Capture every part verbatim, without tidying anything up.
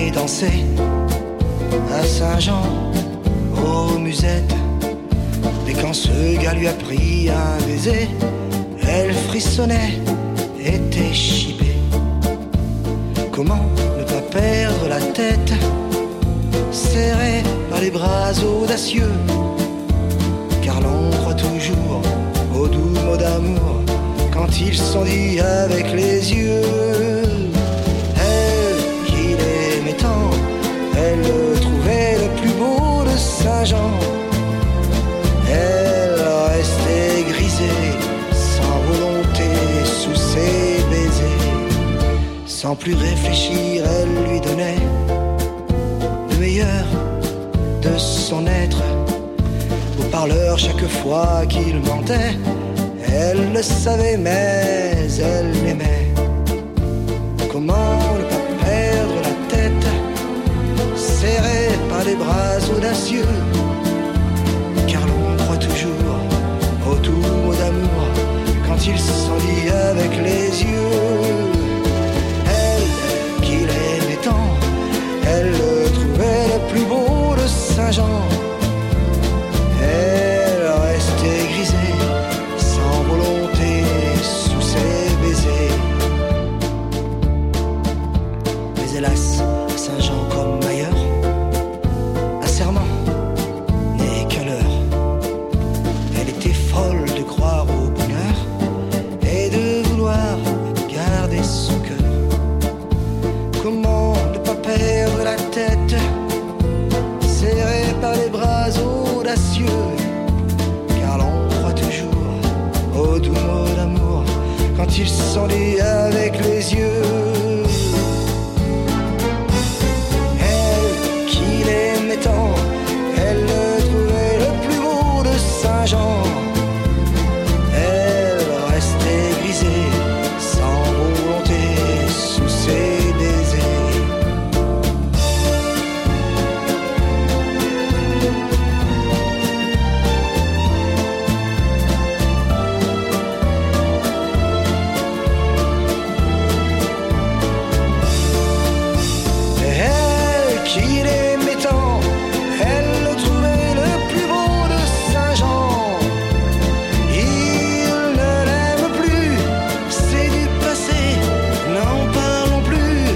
et danser à Saint-Jean, aux musettes. Mais quand ce gars lui a pris un baiser, elle frissonnait, était chippée. Comment ne pas perdre la tête, serré par les bras audacieux, car l'on croit toujours aux doux mots d'amour quand ils sont dits avec les yeux. Elle qui l'aimait tant, elle le trouvait le plus beau de Saint-Jean. Elle restait grisée, sans volonté, sous ses baisers. Sans plus réfléchir, elle lui donnait le meilleur de son être. Au parleur, chaque fois qu'il mentait, elle le savait, mais elle l'aimait. Comment ne pas perdre la tête, serré par les bras audacieux, car l'on croit toujours aux doux mots d'amour quand ils sont dits avec les yeux. Elle qui l'aimait tant, elle le trouvait le plus beau de Saint-Jean. Elle restait grisée, sans volonté, sous ses baisers. Mais hélas, à Saint-Jean comme ailleurs, un serment n'est qu'un leurre. Elle était folle de croire au bonheur et de vouloir garder son cœur. Comment ne pas perdre la tête, serré par les bras audacieux, car l'on croit toujours aux doux mots d'amour quand ils sont dits avec les yeux. Elle qui l'aimait tant, elle le trouvait le plus beau de Saint-Jean. Elle restait grisée, sans volonté, sous ses baisers. Elle qui l'aimait tant, elle le trouvait le plus beau de Saint-Jean. Il ne l'aime plus, c'est du passé, n'en parlons plus.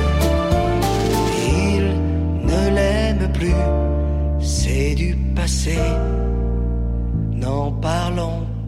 Il ne l'aime plus, c'est du passé, n'en parlons